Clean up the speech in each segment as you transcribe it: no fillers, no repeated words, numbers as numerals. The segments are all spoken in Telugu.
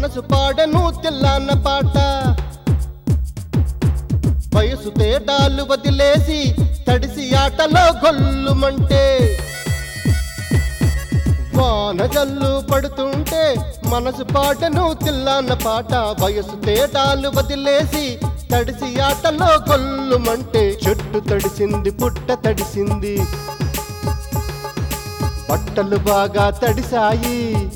మనసు పాడెను తెల్లాన పాట. వయసు తేడాలు వదిలేసి తడిసి ఆటలో గొల్లుమంటే, వాన జల్లు పడుతుంటే మనసు పాడెను తెల్లాన పాట. వయసు తేడాలు వదిలేసి తడిసి ఆటలో గొల్లుమంటే, చెట్టు తడిసింది పుట్ట తడిసింది బట్టలు బాగా తడిసాయి.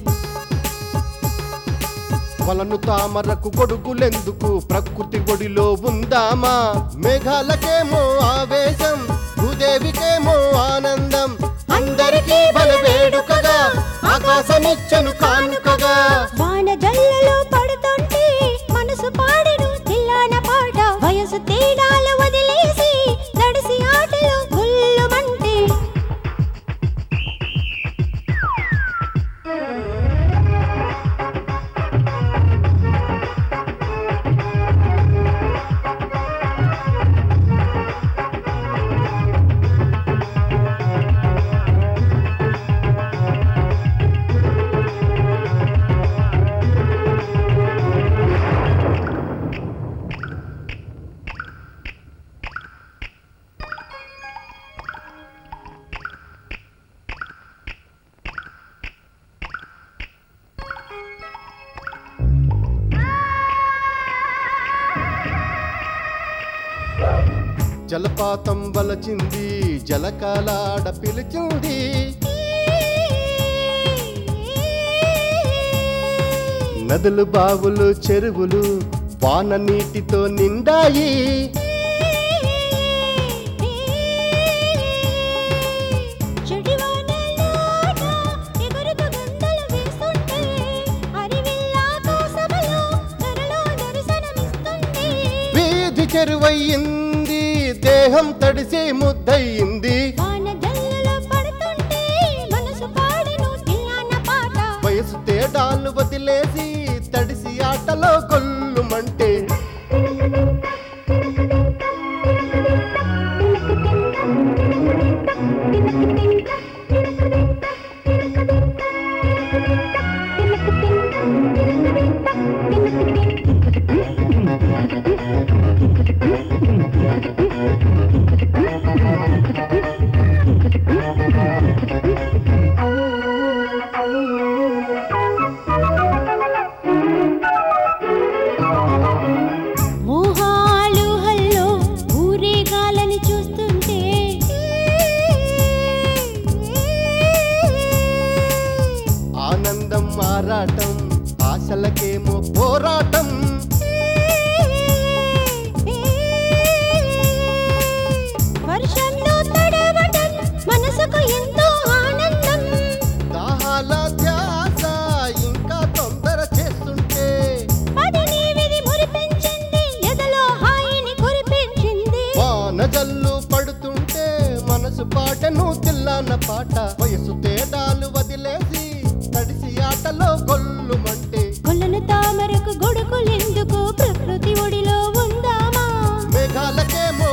వలను తామరకు గొడుగులెందుకు ప్రకృతి ఒడిలో ఉందామా. మేఘాలకేమో ఆవేశం, భూదేవికేమో ఆనందం. అందరికీ బలవేడుకగా ఆకాశమిచ్చను కానుకగా. వాన జల్లలో పడుతుంటే మనసు పాడెను తెల్లాన పాట. వయసు తేడాలు వదిలేసి తడిసి ఆటలో గుల్లుమంటే, జలపాతం వలచింది జలకాలాడ పిలిచింది. నదులు బావులు చెరువులు వాన నీటితో నిండాయి. చెడివానలాట ఎగురుతూ గంతులు వేస్తుంటే, హరివిల్లాకాశములో ధరలో దర్శనమిస్తుంది. వీధి చెరువయ్యింది, దేహం తడిసి ముద్దయింది. వాన జల్లలో పడుతుంటే మనసు పాడెను తెల్లాన పాట. వయసు తేడాలు వదిలేసి తడిసి ఆటలో గొల్లుమంటే, మోహాలు హల్లో ఊరేగాలని చూస్తుంటే, ఆనందం ఆరాటం ఆశలకేమో పోరాటం. వర్షంలో తడవటం మనసుకు ఎంతో ఆనందం. దాహాల ధ్యాస ఇంకా తొందర చేస్తుంటే, పదిని విధి మురిపించింది, ఎదలో హాయిని కురిపించింది. వాన జల్లు పడుతుంటే మనసు పాటను తెల్లాన పాట. వయసు తేడాలు వదిలేసి తడిసి ఆటలో గొల్లుమంటే, కొలను తామరకు గొడుగులెందుకు ప్రకృతి ఒడిలో ఉందామా. మేఘాలకేమో